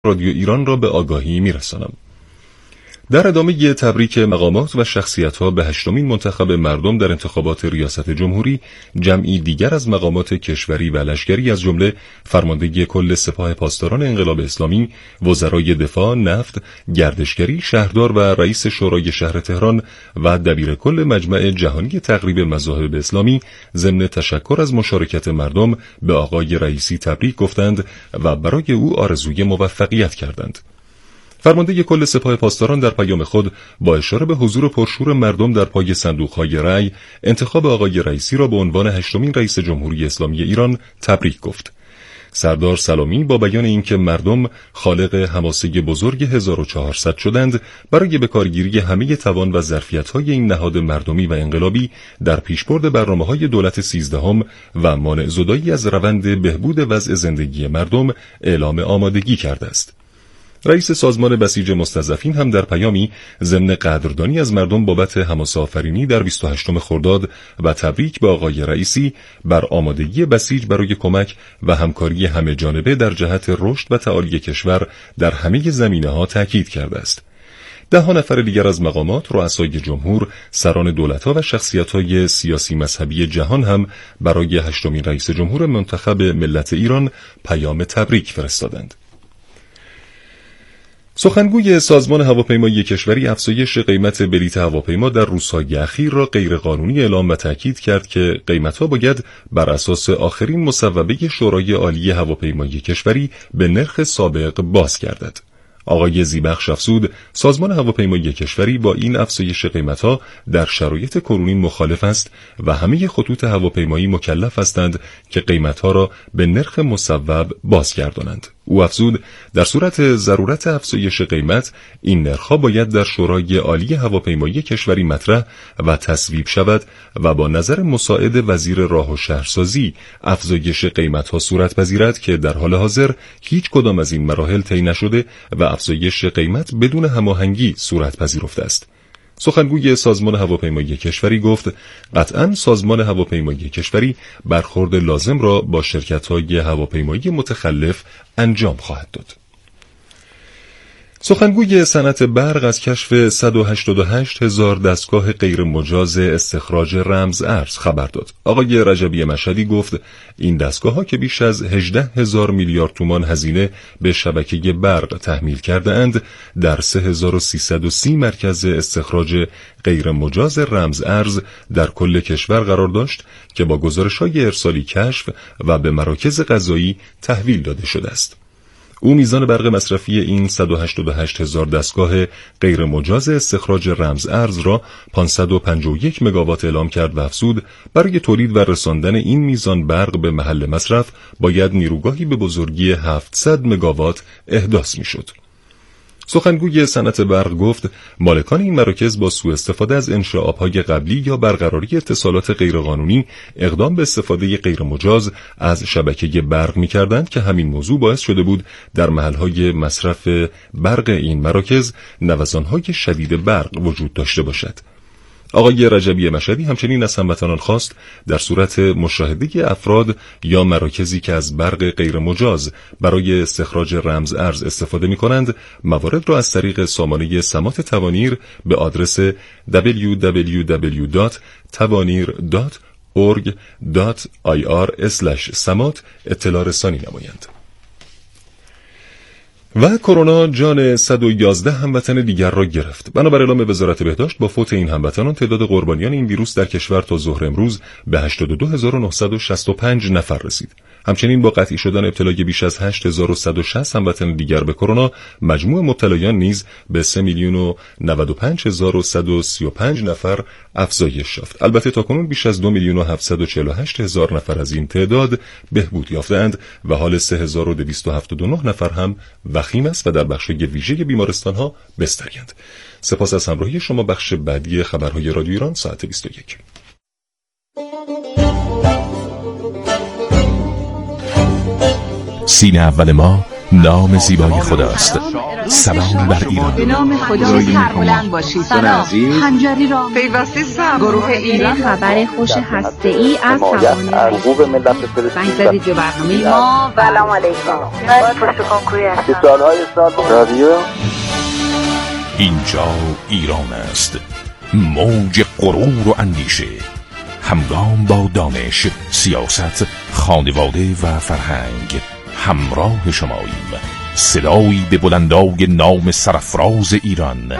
رادیو ایران را به آگاهی می‌رسانم. در ادامه تبریک مقامات و شخصیت‌ها به 8مین منتخب مردم در انتخابات ریاست جمهوری، جمعی دیگر از مقامات کشوری و لشکری از جمله فرماندهی کل سپاه پاسداران انقلاب اسلامی، وزرای دفاع، نفت، گردشگری، شهردار و رئیس شورای شهر تهران و دبیر کل مجمع جهانی تقریب مذاهب اسلامی ضمن تشکر از مشارکت مردم به آقای رئیسی تبریک گفتند و برای او آرزوی موفقیت کردند. فرمانده کل سپاه پاسداران در پیام خود با اشاره به حضور پرشور مردم در پای صندوق‌های رأی، انتخاب آقای رئیسی را به عنوان 8مین رئیس جمهوری اسلامی ایران تبریک گفت. سردار سلامی با بیان اینکه مردم خالق حماسه بزرگ 1400 شدند، برای بکارگیری همه توان و ظرفیت‌های این نهاد مردمی و انقلابی در پیشبرد برنامه‌های دولت 13 و مانع زدایی از روند بهبود وضع زندگی مردم اعلام آمادگی کرده است. رئیس سازمان بسیج مستضعفین هم در پیامی ضمن قدردانی از مردم بابت حماسه آفرینی در 28 خرداد و تبریک به آقای رئیسی بر آمادگی بسیج برای کمک و همکاری همه جانبه در جهت رشد و تعالی کشور در همه زمینه‌ها تاکید کرده است. 10 نفر دیگر از مقامات، رؤسای جمهور، سران دولت‌ها و شخصیت‌های سیاسی مذهبی جهان هم برای 8مین رئیس جمهور منتخب ملت ایران پیام تبریک فرستادند. سخنگوی سازمان هواپیمایی کشوری افزایش قیمت بلیط هواپیما در روزهای اخیر را غیرقانونی اعلام و تاکید کرد که قیمت‌ها باید بر اساس آخرین مصوبه شورای عالی هواپیمایی کشوری به نرخ سابق باز گردد. آقای زیبخش افزود سازمان هواپیمایی کشوری با این افزایش قیمت‌ها در شرایط کنونی مخالف است و همه خطوط هواپیمایی مکلف هستند که قیمت‌ها را به نرخ مصوب بازگردانند. او افزود در صورت ضرورت افزایش قیمت این نرخ‌ها باید در شورای عالی هواپیمایی کشوری مطرح و تصویب شود و با نظر مساعد وزیر راه و شهرسازی افزایش قیمت‌ها صورت پذیرد که در حال حاضر هیچ کدام از این مراحل طی نشده و افزایش قیمت بدون هماهنگی صورت پذیرفته است. سخنگوی سازمان هواپیمایی کشوری گفت قطعاً سازمان هواپیمایی کشوری برخورد لازم را با شرکت‌های هواپیمایی متخلف انجام خواهد داد. سخنگوی صنعت برق از کشف 188,000 دستگاه غیر مجاز استخراج رمز ارز خبر داد. آقای رجبی مشهدی گفت این دستگاه‌ها که بیش از 18,000 میلیارد تومان هزینه به شبکه برق تحمیل کرده اند، در 3330 مرکز استخراج غیر مجاز رمز ارز در کل کشور قرار داشت که با گزارش‌های ارسالی کشف و به مراکز قضایی تحویل داده شده است. او میزان برق مصرفی این 188,000 دستگاه غیر مجاز استخراج رمز ارز را 551 مگاوات اعلام کرد و افزود برای تولید و رساندن این میزان برق به محل مصرف باید نیروگاهی به بزرگی 700 مگاوات احداث میشد. سخنگوی صنعت برق گفت مالکان این مراکز با سوء استفاده از انشاء آب‌های قبلی یا برقراری اتصالات غیرقانونی اقدام به استفاده غیرمجاز از شبکه برق می‌کردند که همین موضوع باعث شده بود در محل‌های مصرف برق این مراکز نوسان‌های شدید برق وجود داشته باشد. آقای رجبی مشهدی همچنین از هموطنان خواست در صورت مشاهده افراد یا مراکزی که از برق غیر مجاز برای استخراج رمز ارز استفاده می کنند، موارد را از طریق سامانه سمات توانیر به آدرس www.tavanir.org.ir/samat اطلاع رسانی نمایند. و کرونا جان 111 هموطن دیگر را گرفت. بنابر اعلام وزارت بهداشت با فوت این هموطنان تعداد قربانیان این ویروس در کشور تا ظهر امروز به 82,965 نفر رسید. همچنین با قطعی شدن ابتلای بیش از 8,160 هموطن دیگر به کرونا، مجموع مبتلایان نیز به 3,095,135 نفر افزایش یافت. البته تاکنون بیش از 2,748,000 نفر از این تعداد بهبود یافتند و حال 3,279 نفر هم وخیم است و در بخش ویژه بیمارستان‌ها بستری‌اند. سپاس از همراهی شما. بخش بعدی خبرهای رادیو ایران ساعت 21. سین اول ما نام زیبای خداست. سلام بر ایران. به نام خدا سربلند باشید. سلام. خنجری را پیوسته گروه ایران خبر خوش هسته‌ای از توان حقوق ملت فلسطین جو برنامه ما. سلام علیکم. باید پشت کنکوری هستم. سالهای سال رادیو اینجا ایران است. موج غرور و اندیشه، همگام با دانش، سیاست، خانواده و فرهنگ همراه شماییم. صدایی به بلندای نام سرافراز ایران.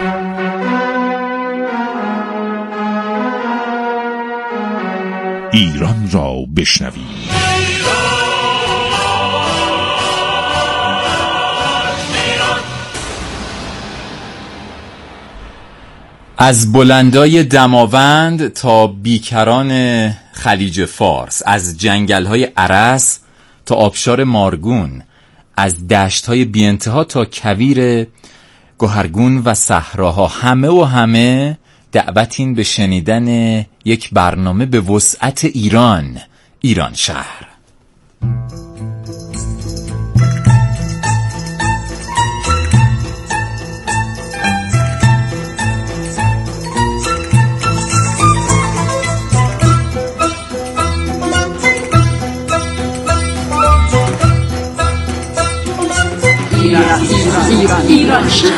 ایران را بشنوید. از بلندای دماوند تا بیکران خلیج فارس، از جنگل‌های ارس تا آبشار مارگون، از دشت‌های بی‌انتها تا کویر گوهرگون و صحراها، همه دعوتین به شنیدن یک برنامه به وسعت ایران شهر. ایران شهر.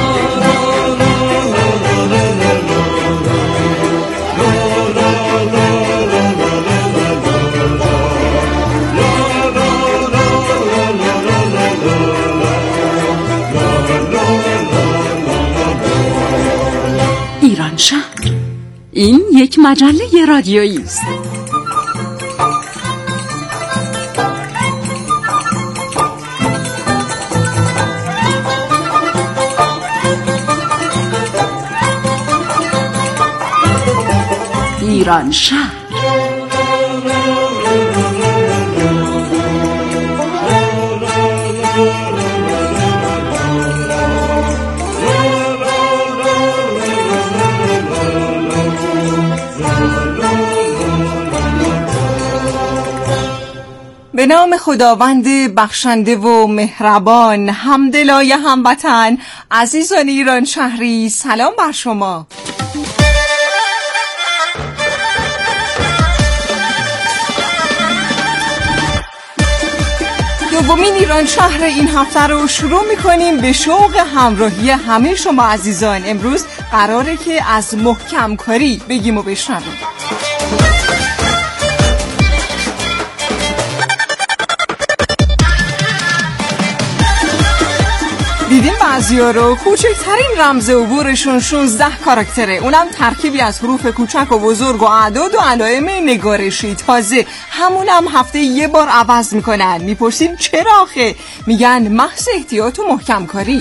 ایران شهر، این یک مجله رادیویی است. ایران شهر. به نام خداوند بخشنده و مهربان، همدلای هموطن، عزیزان ایران شهری، سلام بر شما. دومین ایران شهر این هفته رو شروع می‌کنیم به شوق همراهی همه شما عزیزان. امروز قراره که از محکم کاری بگیم و بشنویم. دیدیم بعضیا رو کوچکترین رمز عبورشون 16 کاراکتره، اونم ترکیبی از حروف کوچک و بزرگ و اعداد و علائم نگارشی. تازه همونم هفته یه بار عوض میکنن. میپرسیم چرا آخه؟ میگن محض احتیاط و محکم کاری.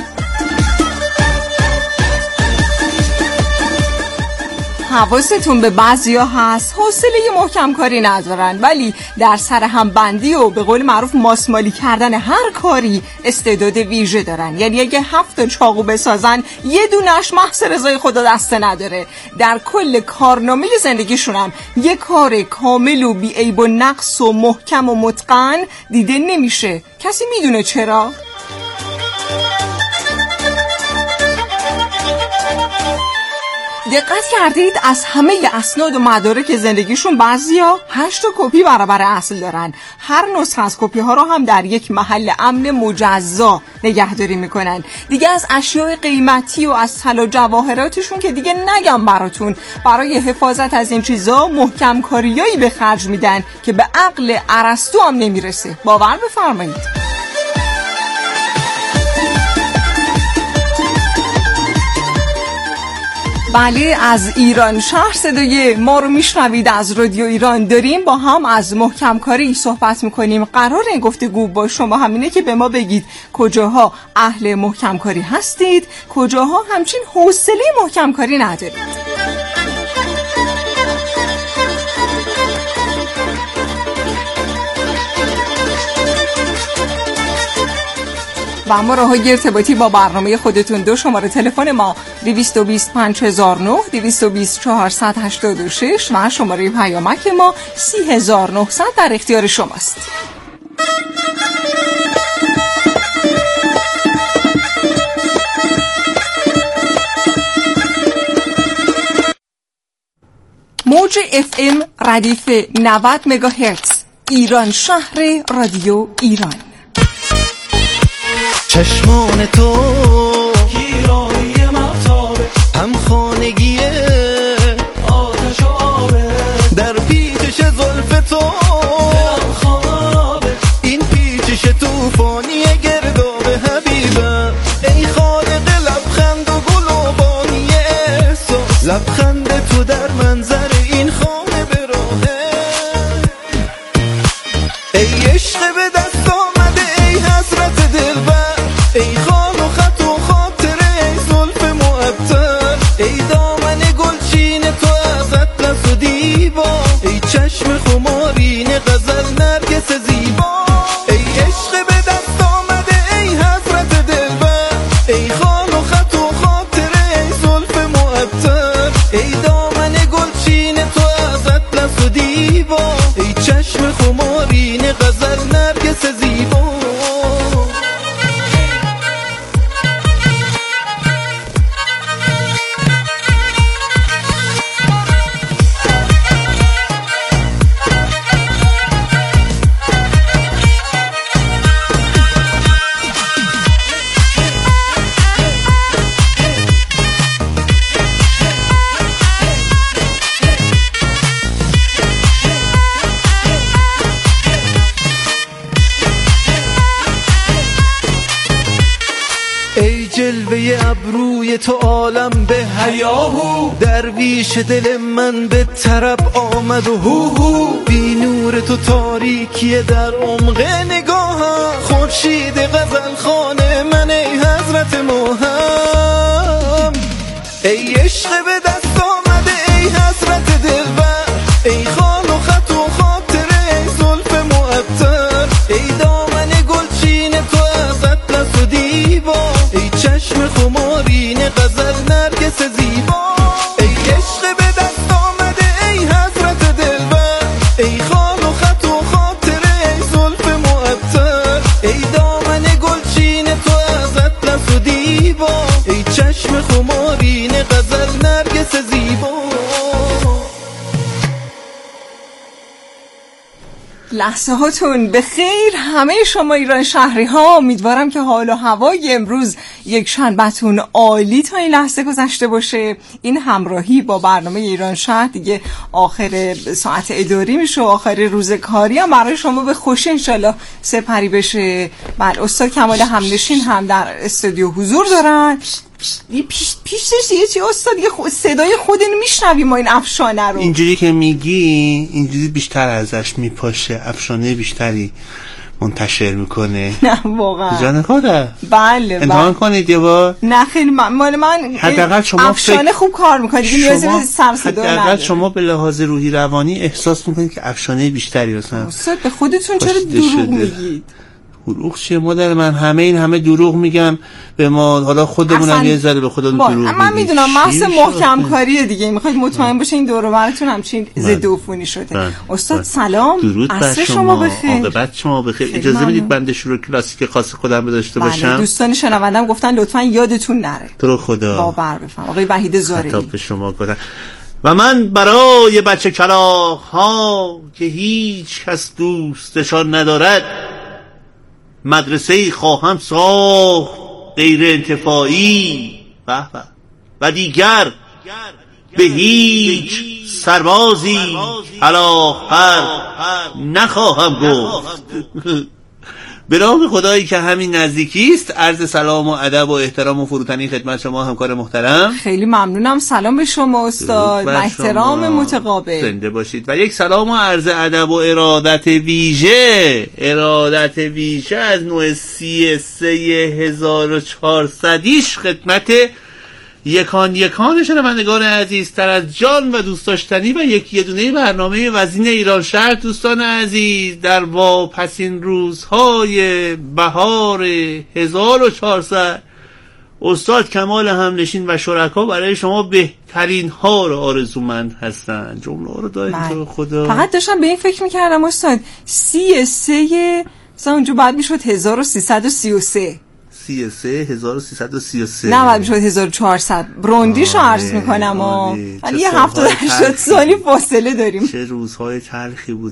حواستون به بعضیا هست حوصله محکم کاری ندارن، ولی در سر هم بندی و به قول معروف ماسمالی کردن هر کاری استعداد ویژه دارن. یعنی اگه 7 چاقو بسازن یه دونش محض رضای خدا دسته نداره. در کل کارنامه زندگیشون هم یه کار کامل و بی عیب و نقص و محکم و متقن دیده نمیشه. کسی میدونه چرا؟ دقت کردید از همه اسناد و مدارک زندگیشون بعضیا 8 کپی برابر اصل دارن. هر نسخه از کپی ها رو هم در یک محل امن مجزا نگهداری میکنن. دیگه از اشیاء قیمتی و از طلا جواهراتشون که دیگه نگم براتون، برای حفاظت از این چیزا محکم کاریایی به خرج میدن که به عقل ارسطو هم نمیرسه. باور بفرمایید. بله، از ایران شهر صدای ما رو میشنوید. از رادیو ایران داریم با هم از محکم کاری صحبت میکنیم. قرار این گفتگو با شما همینه که به ما بگید کجاها اهل محکم کاری هستید، کجاها همچین حوصله محکم کاری ندارید. و اما راه‌های ارتباطی با برنامه خودتون: 2 شماره تلفن ما 220 5009 220 486 و شماره پیامک ما 30900 در اختیار شماست. موج FM ردیف 90 مگاهرتز، ایران شهر رادیو ایران. چشمان تو گیرایی مفتابه، هم خانگیه آتش و آبه، در پیچش زلف تو دلم خوابه، این پیچش توفانی گردابه حبیبم. ای خالق لبخند و گل و بانی احساس، لبخند تو در منظر این خانه به راهه. ای عشق به دست آمده، ای حسرت دلبر، ای خان و خط و خاطره، ای زلف معطر، ای دامن گلچین تو از اطلس و دیبا، ای چشم خمارین غزل نرگس زیبا. ای عشق به دست آمده، ای حضرت دلبر، ای خان و خط و خاطره، ای زلف معطر، ای دامن گلچین تو از اطلس و دیبا، ای چشم خمارین غزل نرگس زیبا. ای جلوه ابروی تو عالم به هیاهو، درویش دل من به طرب آمد و هو، بی نور تو تاریکی در عمق نگاهم، خورشید غزل خانه من ای حضرت ماهم. ای عشق به دست آمده، ای حضرت دلبر، ای خان و خط و خاطره، ای زلف معطر، ای دامن گلچین تو از اطلس و دیبا، ای چشم خمارین غزل نرگس زیبا. ای عشق به دست آمده، ای حضرت دلبر، ای خان و خط و خاطره، ای زلف معطر، ای دامن گلچین تو از اطلس و دیبا، ای چشم خمارین غزل نرگس زیبا. لحظه هاتون به خیر همه شما ایران شهری ها. امیدوارم که حال و هوای امروز یک شنبهتون عالی تا این لحظه گذشته باشه. این همراهی با برنامه ایران شهر دیگه آخر ساعت اداری میشه و آخر روز کاری هم برای شما به خوشی انشالله سپری بشه. بله، استاد کمال همنشین هم در استودیو حضور دارن. پیشش یه چی استاد، یه صدای خودین میشنویم ما این افشانه رو. اینجوری که میگی اینجوری بیشتر ازش میپاشه، افشانه بیشتری منتشر میکنه. نه واقعا جان خدا. بله امتحان کنید یه بار. نه خیلی مال من حداقل شما افشانه خوب کار میکنید دیگه، نیازی به سر صدا نداره. حداقل شما به لحاظ روحی روانی احساس میکنید که افشانه بیشتری هستن. استاد به خودتون چرا دروغ میگید؟ دروغ چیه مادر من؟ همه دروغ میگم به ما، حالا خودمونم یه ذره به خودمون دروغ میگیم. من میدونم محض محکم کاریه دیگه، میخواید مطمئن باشه این دور و براتون همچین ضد عفونی شده. استاد سلام، عصر شما بخیر. عاقبت شما بخیر. اجازه بدید بنده شروع کلاسیک خاص خودم داشته باشم. دوستان شنوندم گفتن لطفا یادتون نره. تو خدا باور بفرم. آقای وحید زارعی خطاب به شما کنم. و من برای بچه کلاغ ها که هیچ کس دوستشان ندارد مدرسه‌ای خواهم ساخت غیر انتفاعی و دیگر به هیچ سربازی علاق‌پر نخواهم گفت. به نام خدایی که همین نزدیکی است عرض سلام و ادب و احترام و فروتنی خدمت شما همکار محترم. خیلی ممنونم. سلام به شما استاد و احترام متقابل. زنده باشید. و یک سلام و عرض ادب و ارادت ویژه از نوع 33,1400 خدمت یکان شنوندگان عزیزتر از جان و دوست داشتنی و یکی دونه برنامه وزین ایران شهر. دوستان عزیز، در واپسین روزهای بهار 1400 استاد کمال همنشین و شرکا برای شما بهترین ها رو آرزومند هستن. جمله ها رو دارید تو خدا. فقط داشتم به این فکر میکردم استاد 33 مثلا اونجا بعد میشد 1333. 33 نه بعد شد 1400 برندیشو عرض میکنم ولی یه 70-80 سالی فاصله داریم. چه روزهای تلخی بود.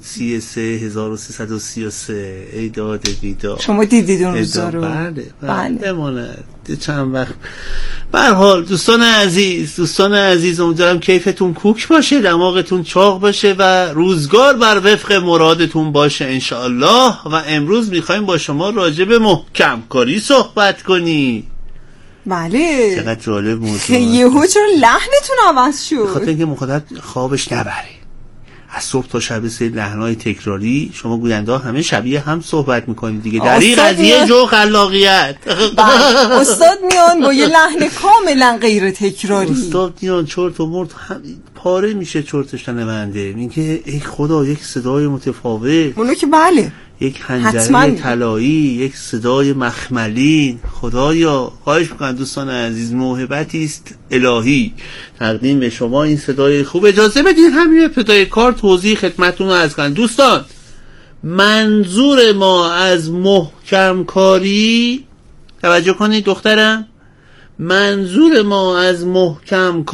1333 ای داد بیداد. شما دیدید اون روزا رو؟ بله بماند چند وقت. به هر حال دوستان عزیز امیدوارم کیفتون کوک باشه، دماغتون چاق باشه و روزگار بر وفق مرادتون باشه انشاءالله. و امروز میخوایم با شما راجع به محکم کاری صحبت کنیم. بله چقدر جالب موضوع. یهو چرا لحنتون عوض شد؟ بخاطر اینکه مخاطب خوابش نبره. از صبح تا شب سه لحن‌های تکراری، شما گوینده همه شبیه هم صحبت میکنید دیگه. در این قضیه جو خلاقیت. استاد میان با یه لحن کاملا غیر تکراری. استاد میان چرت و مرت پاره میشه چرتش شنونده. میگه ای خدا یک صدای متفاوت. اونو که بله. یک حنجره طلایی، یک صدای مخملین. خدایا خواهش میکنم دوستان عزیز، موهبتی است الهی تقدیم به شما این صدای خوب. اجازه بدین همین ابتدای کار توضیح خدمتتون رو عرض کنم. دوستان منظور ما از محکم کاری، توجه کنید دخترم، منظور ما از محکم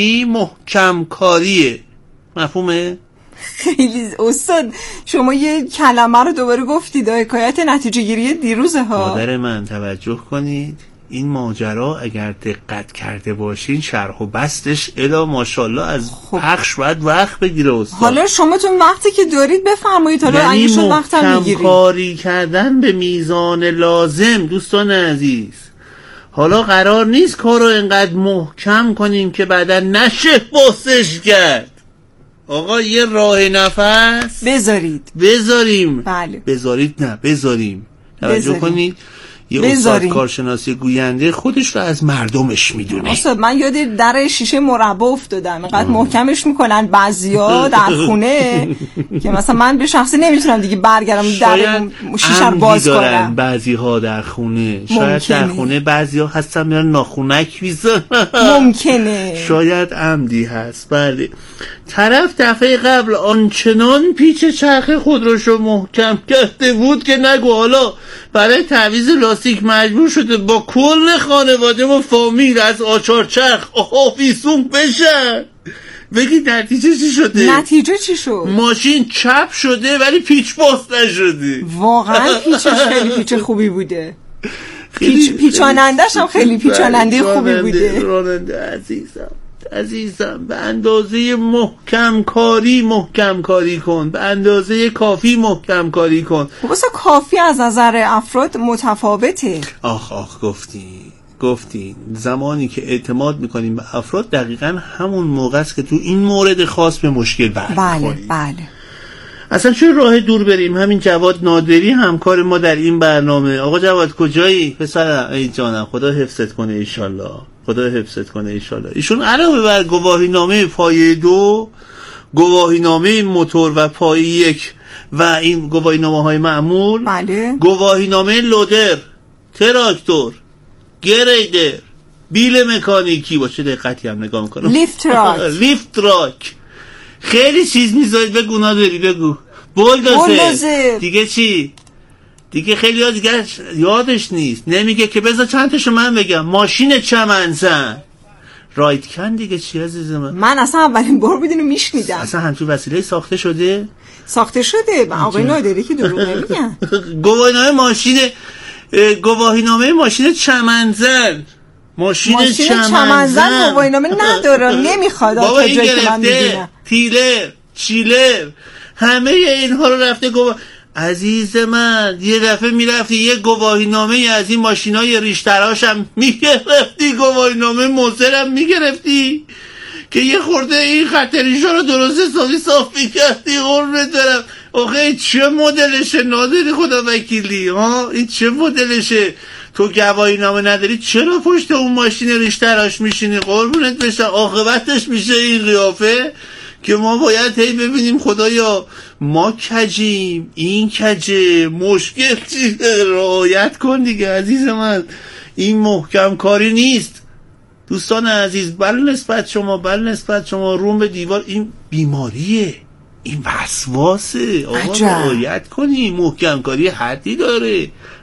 کاریه. مفهومه؟ خیلی استاد شما یه کلمه رو دوباره گفتید، حکایت نتیجه گیری دیروزه ها. مادر من توجه کنید، این ماجرا اگر دقت کرده باشین شرح و بستش الا ماشاءالله از پخش باید وقت بگیره استاد. حالا شما تو وقتی که دارید بفرمایید، حالا اگه شد وقتم میگیرید. کاری کردن به میزان لازم دوستان عزیز. حالا قرار نیست کارو انقدر محکم کنیم که بعدا نشه باسش کرد. آقا یه راه نفس بذاریم. بله. بذاریم. توجه کنید، یه استاد کارشناسی گوینده خودش رو از مردمش میدونه. استاد من یاد در شیشه مربا افتادم، اینقدر محکمش میکنن بعضیا در خونه که مثلا من به شخصی نمیتونم دیگه برگردم در شیشه رو باز کنم. بعضی ها در خونه شاید در خونه بعضی ها هستن میرن ناخونک میزن. ممکنه شاید عمدی هست. بله طرف دفعه قبل آنچنان پیچ چرخ خودروشو محکم کرده بود که نگو حالا برای تعویض لاستیک مجبور شده با کل خانواده و فامیل از آچار چرخ آویزون بشن. بگی نتیجه چی شد؟ ماشین چپ شده ولی پیچ باز نشده. واقعا پیچش خیلی پیچ خوبی بوده. پیچانندش هم خیلی پیچاننده خوبی بوده. راننده عزیزم به اندازه محکم کاری کن، به اندازه کافی محکم کاری کن. واسه کافی از نظر افراد متفاوته. آخ گفتی زمانی که اعتماد میکنیم به افراد دقیقا همون موقع است که تو این مورد خاص به مشکل برمیخوریم. بله اصلا چه راه دور بریم؟ همین جواد نادری همکار ما در این برنامه. آقا جواد کجایی؟ پسرم ای جانم خدا حفظت کنه ایشالله. ایشون علاوه بر گواهینامه پایه 2، گواهینامه موتور و پایه 1 و این گواهینامه های معمول، بله. گواهینامه لودر، تراکتور، گریدر، بیل مکانیکی، با چه دقتی هم نگاه میکنم، لیفت راک خیلی چیز میذارید. بگو نادری بگو. بولدوزر. دیگه چی؟ دیگه خیلی ها دیگه یادش نیست، نمیگه که بذار چند تاشو من بگم. ماشین چمنزن، رایت کن دیگه چی عزیز من اصلا اولین بار بدونو میشنیدم. اصلا همچون وسیله ساخته شده آقای نادری که دروغ نمیگن. گواهینامه ماشین چمنزن. ماشین چمنزن گواهینامه نداره، نمیخواد. بابا این گرفته تیلر چیلر همه اینها رو رفته عزیز من یه دفعه میرفتی یه گواهینامه از این ماشینای ریشتراش هم میگرفتی، گواهینامه موزر هم میگرفتی که یه خورده این خط ریشا رو درست حسابی صاف میکردی. قربونت برم. آخه چه مدلشه نادری خدا وکیلی ها؟ این چه مدلشه؟ تو گواهینامه نداری چرا پشت اون ماشین ریشتراش میشینی؟ قربونت بشه عاقبتش میشه این قیافه که ما باید هی ببینیم خدایا ما کجیم، این کجه، مشکل چیه، رعایت کن دیگه عزیز من. این محکم کاری نیست دوستان عزیز. بله نسبت شما روم به دیوار، این بیماریه، این وسواسه. آقا رعایت کنی، محکم کاری حدی داره.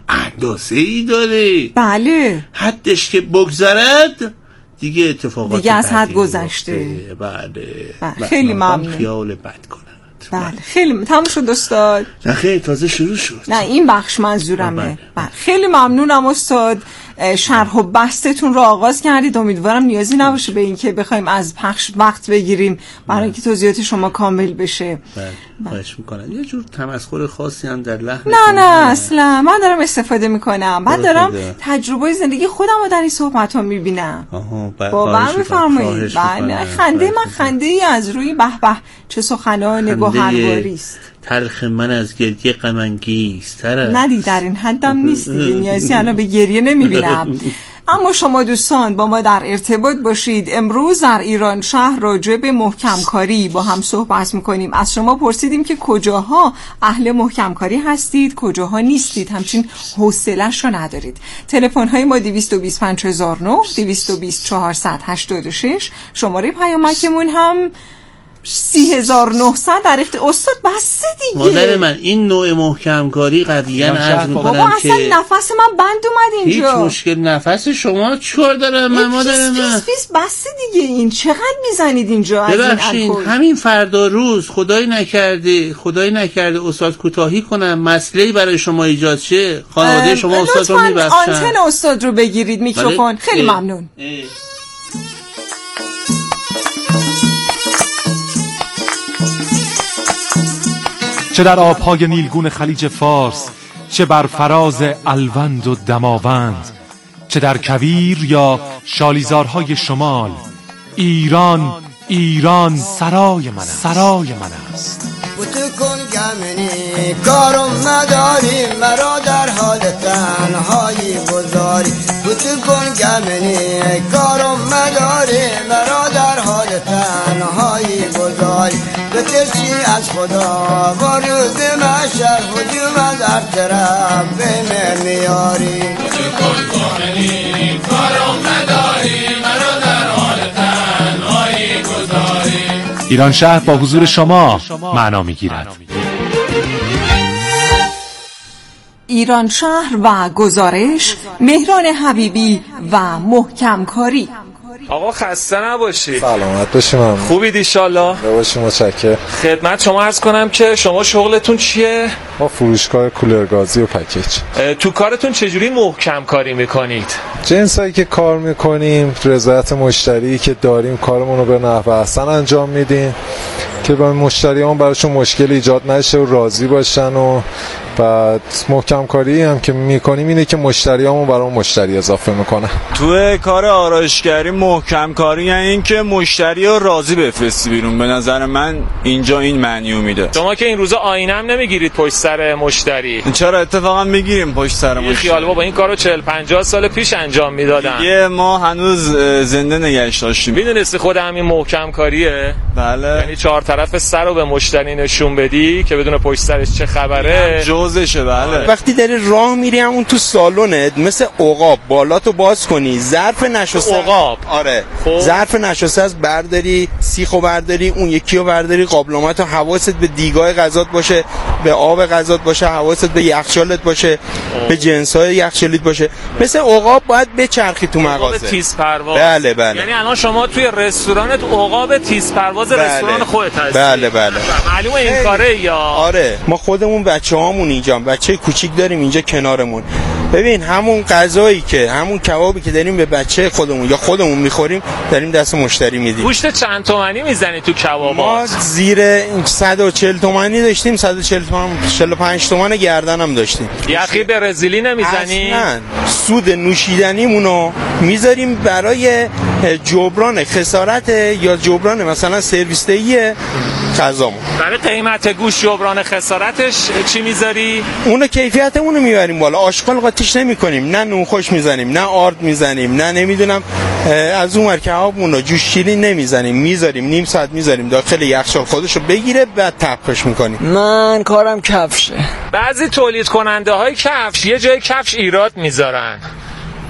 اندازه‌ای داره. بله. حدش که بگذرد دیگه اتفاقات دیگه از حد گذشته. بله. خیلی ممنون. خیال بد کنن. بله خیلی تموم شد استاد. نه خیلی تازه شروع شد. نه این بخش منظورمه. بله خیلی ممنونم استاد. شرح و بحثتون رو آغاز کردید. امیدوارم نیازی نباشه به این که بخوایم از پخش وقت بگیریم برای اینکه توضیحات شما کامل بشه. بله خواهش میکنم. یه جور تمسخر خاصی هم در لحن نه اصلا من دارم استفاده میکنم. من دارم تجربه زندگی خودم رو در این صحبت ها میبینم. باور بفرمایید. بله خنده من خنده ای از روی به به چه سخنان گوهرباری است. تلخ من از گریه غم انگیزتره. ندی در این حدم نیست دیگه. نیازی الان به گریه نمیبینم. اما شما دوستان با ما در ارتباط باشید. امروز در ایران شهر راجع به محکم کاری با هم صحبت میکنیم. از شما پرسیدیم که کجاها اهل محکم کاری هستید، کجاها نیستید، همچین حوصله‌اش رو ندارید. تلفن های ما 220 5009 220 486. شماره پیامکمون هم 3900 در استاد. بس دیگه مادر من این نوع محکم کاری قویاً عرض میکنم بابا اصلا نفس من بند اومد اینجا. هیچ مشکل. نفس شما چیکار دارم من مادر من؟ پیس بس دیگه. این چقدر میزنید اینجا؟ ببخشید همین فردا روز خدای نکرده استاد کوتاهی کنم مسئله‌ای برای شما ایجاد شه، خانواده شما استاد رو میبخشن. آنتن استاد رو بگیرید میکروفون. خیلی ممنون. چه در آبهای نیلگون خلیج فارس، چه بر فراز الوند و دماوند، چه در کویر یا شالیزارهای شمال، ایران سرای من است. بوتو کن گمنی کارم نداری مرا در حال تنهایی گذاری. بوتو کن گمنی کارم نداری مرا در حال تنهایی گذاری. بترسی از خدا و روز محشر هجوم در طرف به من میاری. بوتو کن گمنی کارم نداری مرا در حال تنهایی گذاری. ایران شهر با حضور شما معنا میگیرد. ایران شهر و گزارش مهران حبیبی و محکم کاری. آقا خسته نباشی. سلامت باشی. ممنون. خوبید ان شاءالله؟ باشی متشکرم. خدمت شما عرض کنم که شما شغلتون چیه؟ ما فروشگاه کولرگازی و پکیج. تو کارتون چجوری محکم کاری میکنید؟ جنسایی که کار میکنیم، رضایت مشتری که داریم، کارمون رو به نحو احسن انجام میدیم که با مشتریان براشون مشکل ایجاد نشه و راضی باشن. و بعد محکم کاری هم که میکنیم اینه که مشتریامون برای مشتری اضافه میکنن. تو کار آرایشگری محکم کاری یعنی این که مشتری رو راضی بفرستی بیرون. به نظر من اینجا این معنی میده. شما که این روزا آینه هم نمیگیرید پشت سر مشتری؟ چرا اتفاقا میگیریم پشت سر مشتری. خیال بابا این کارو 40-50 سال پیش انجام میدادن. ما هنوز زنده نگهش داشتیم. میدونستی خود همین محکم کاریه؟ بله. یعنی 4 طرف سر رو به مشتری نشون بدی که بدون پشت سرش چه خبره. جزشه. بله. وقتی داری راه میری همون تو سالونت مثل عقاب بالاتو باز کنی، ظرف نشسته. عقاب. آره. ظرف نشسته از برداری، سیخو برداری، اون یکیو برداری، قابلمه‌تو حواست به دیگای غذات باشه، به آب غذات باشه، حواست به یخچالت باشه، به جنسای یخچالیت باشه. مثل عقاب باید بچرخی تو مغازه. عقاب تیز پرواز. بله بله. یعنی الان شما توی رستورانت عقاب تیز پرواز رستوران خودت هستی. بله بله. معلومه این کاره یا؟ آره. ما خودمون بچه‌هامون اینجا بچه کوچیک داریم اینجا کنارمون. ببین همون غذایی که همون کبابی که داریم به بچه خودمون یا خودمون میخوریم داریم دست مشتری میدیم. گوشت چند تومانی میزنی تو کبابات؟ ما زیر 140 تومانی داشتیم، 140 تومن، 45 تومن گردن هم داشتیم. یخی برزیلی نمیزنی؟ اصلا سود نوشیدنیمونو میذاریم برای جبران خسارت یا جبران مثلا سرویس دهی غذامون. برای قیمت گوشت جبران خسارتش چی میذاری؟ اونو کیفیتمونو میبریم بالا. آشغال قاطیش نمی‌کنیم، نه نونخوش میزنیم، نه آرد میزنیم، نه نمیدونم از اون ور کبابونو جوش شیرین نمیزنیم، میذاریم نیم ساعت میذاریم داخل یخچال خودشو بگیره بعد تپش میکنیم. من کارم کفشه. بعضی تولید کننده های کفش یه جای کفش ایراد میذارن.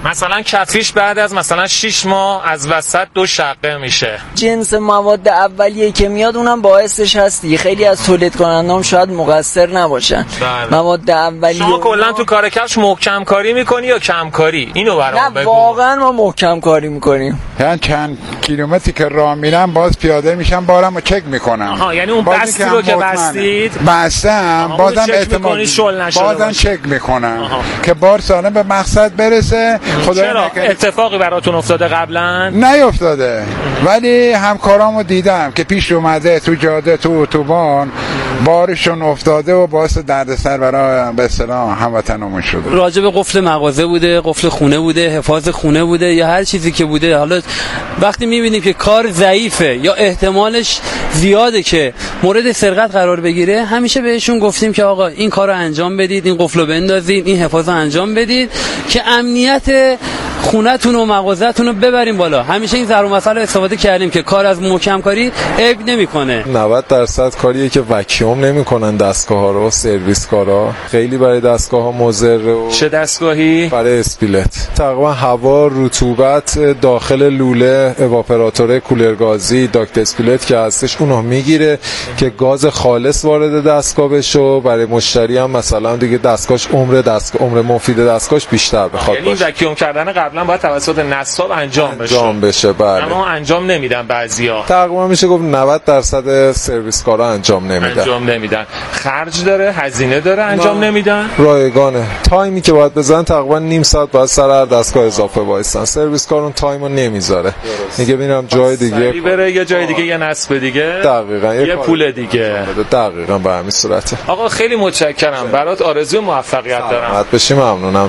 مثلا کتریش بعد از مثلا 6 ماه از وسط 2 شقه میشه. جنس مواد اولیه که میاد اونم باعثش هستی. خیلی از تولید کنندام شاید مقصر نباشن. مواد اولیه. شما کلا تو کار کفش محکم کاری میکنی یا کم کاری؟ اینو برام بگو. نه واقعا ما محکم کاری میکنیم. یعنی چند کیلومتری که راه میرم باز پیاده میشم بارمو چک میکنم. آها یعنی اون بستی رو که بستید بستم بازم احتمال بازم چک میکنم که بار سالم به مقصد برسه. چرا اتفاقی براتون افتاده قبلا؟ نیفتاده ولی همکارامو دیدم که پیش اومده تو جاده تو اتوبان بارشون افتاده و باعث دردسر برای به اصطلاح هموطنمون شده. راجع به قفل مغازه بوده، قفل خونه بوده، حفاظ خونه بوده یا هر چیزی که بوده. حالا وقتی میبینیم که کار ضعیفه یا احتمالش زیاده که مورد سرقت قرار بگیره، همیشه بهشون گفتیم که آقا این کارو انجام بدید، این قفلو بندازید، این حفاظو انجام بدید که امنیت خونه‌تون و مغازه‌تون رو ببریم بالا. همیشه این ضرب المثل استفاده کردیم که کار از محکم کاری عیب نمیکنه. 90% کاریه که وکیوم نمیکنن دستگاه‌ها رو، سرویس کارا خیلی برای دستگاه‌ها مضره. چه دستگاهی؟ برای اسپیلت. تقریبا هوا، رطوبت داخل لوله، اواپراتور کولرگازی، داکت اسپیلت که هستش اونو میگیره که گاز خالص وارد دستگاه بشه. برای مشتری هم مثلا دیگه دستگاهش عمر مفید دستگاهش بیشتر بخواد باشه. یعنی وکیوم کردن قبلا باید توسط نصاب انجام بشه. بله. اما انجام نمیدن بعضیا. تقریبا میشه گفت 90% سرویس کارا انجام نمیدن. خرج داره، هزینه داره، انجام نمیدن. رایگانه. تایمی که باید بزنن تقریبا نیم ساعت بعد سر هر دستگاه اضافه وایسن. سرویس کارون تایمو نمیذاره. میگه ببینم جای دیگه بره یه جای دیگه یه نصب دیگه. دقیقاً یه پول دیگه. دقیقاً به همین صورته. آقا خیلی متشکرم. برات آرزوی موفقیت دارم. سلامت باشی. ممنونم.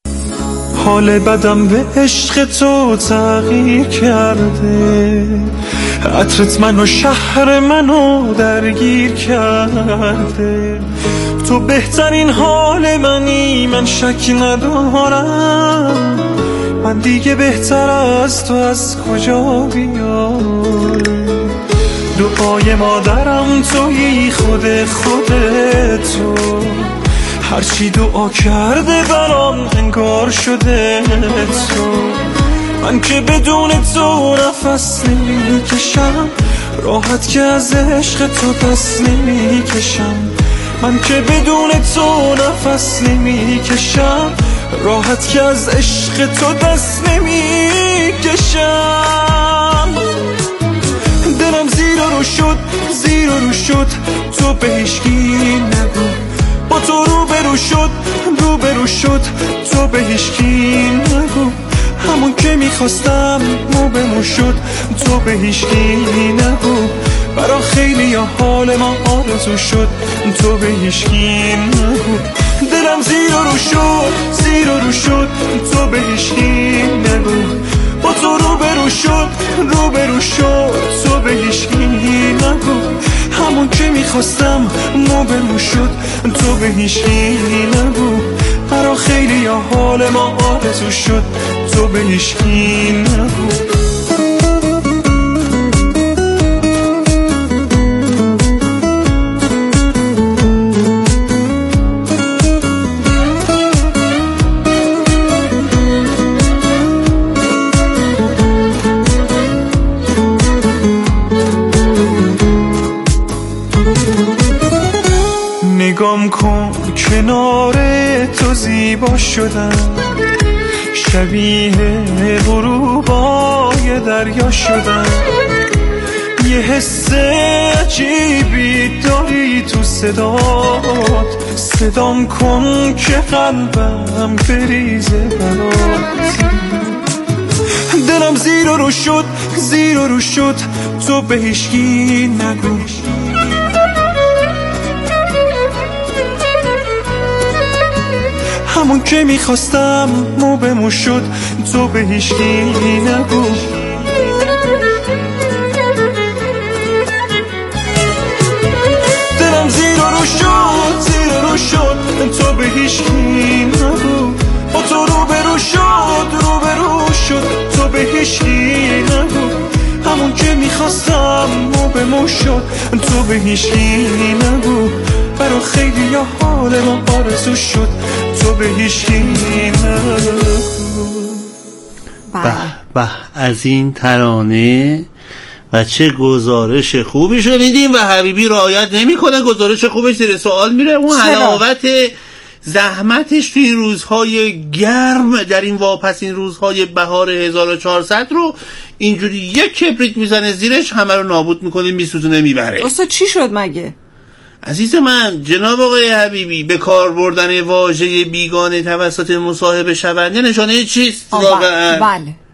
حال بدم به عشق تو تغییر کرده، عطرت منو شهر منو درگیر کرده. تو بهترین حال منی، من شک ندارم. من دیگه بهتر از تو از کجا بیارم؟ دعای مادرم تویی، خودتو هرچی دعا کرده برام انگار شده تو. من که بدون تو نفس نمیکشم، راحت که از عشق تو دست نمیکشم. من که بدون تو نفس نمیکشم، راحت که از عشق تو دست نمیکشم. دلم زیر رو شد تو به هیچکی نگو. با تو روبرو شد تو به هیچکی نگو. همون که میخواستم موبمون شد تو به هیچکی نگو. برا خیلی یا حال ما آرزو شد تو به هیچکی نگو. دلم زیر رو شد تو به هیچکی نگو. با تو روبرو شد تو به هیچکی نگو. همون که میخواستم موبمون شد تو به هیچکی نگو. برا خیلی یا حال ما آرزو شد تو به هیچکی نگو. نگام کن کنار تو زیبا شدم، شبیه غروبای دریا شدم. یه حس عجیبی داری تو صدات، صدام کن که قلبم بریزه برات. دلم زیر رو شد تو به هیچکی نگو. همون که میخواستم موبمون شد تو به هیچکی نگو. دلم زیر رو شد تو به هیچکی نگو. با تو روبرو شد تو به هیچکی نگو. همون که میخواستم موبمون شد تو به هیچکی نگو. برا خیلی یا حال ما آرزو شد تو به هیچکی نگو. به از این ترانه و چه گزارش خوبی شنیدیم و حبیبی رعایت نمیکنه، گزارش خوبش زیر سوال میره. اون حلاوت زحمتش توی این روزهای گرم در این واپسین روزهای بهار 1400 رو اینجوری یک کبریت میزنه زیرش، همه رو نابود میکنه، میسوزونه، میبره. استاد چی شد مگه؟ عزیز من، جناب آقای حبیبی، به کار بردن واژه بیگانه توسط مصاحبه شونده نشانه چیست واقعا؟ بله